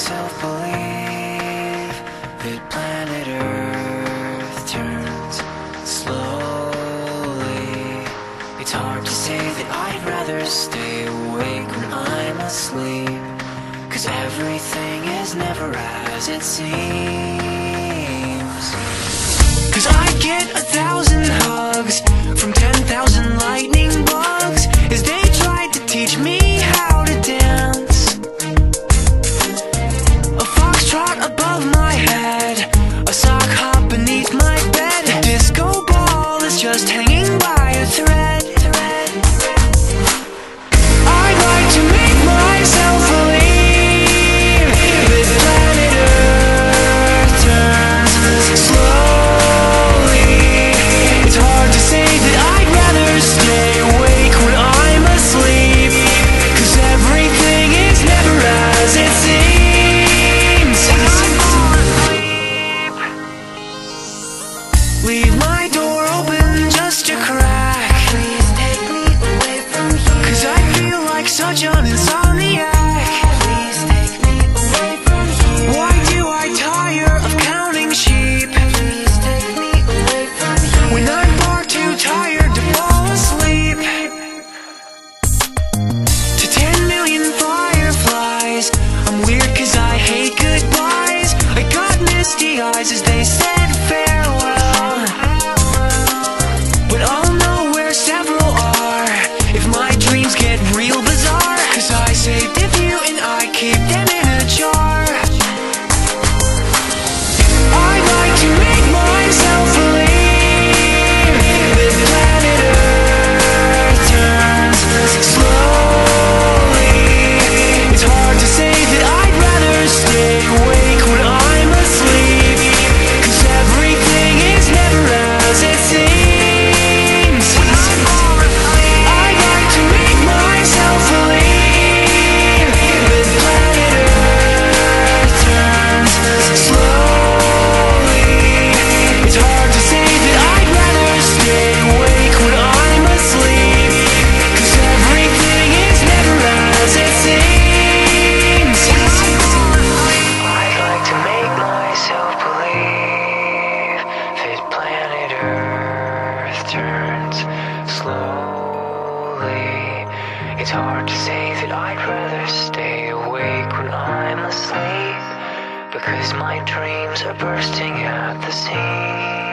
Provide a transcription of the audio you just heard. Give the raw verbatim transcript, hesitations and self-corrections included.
myself believe that planet Earth turns slowly. It's hard to say that I'd rather stay awake when I'm asleep, 'cause everything is never as it seems. 'Cause I get a thousand hugs from ten thousand lightning bugs as they tried to teach me how to dance. A foxtrot above my head, a sock hop beneath my bed, a disco ball is just hanging by a thread. I'd like to make myself believe that planet Earth turns slowly. It's hard to say that I'd rather stay awake when I'm asleep, 'cause everything is never as it seems. Leave my door open just a crack. Please take me away from here, 'cause I feel like such an insomniac. Please take me away from here. Why do I tire of counting sheep? Please take me away from here, when I'm far too tired to fall asleep. To ten million fireflies, I'm weird 'cause I hate goodbyes. I got misty eyes as they said farewell, but I'll know where several are if my dreams get real bizarre, 'cause I saved a few and I keep them in a jar. I'd like to make myself believe that planet Earth turns slowly. It's hard to say that I'd rather stay awake when I'm asleep, 'cause everything is never as it seems. I'd like to make myself believe that planet Earth turns slowly. It's hard to say that I'd rather stay awake when I'm asleep, 'cause everything is never as it seems. I'd like to make myself believe that planet Earth turns slowly. It's hard to say that I'd rather stay awake when I'm asleep, because my dreams are bursting at the seams.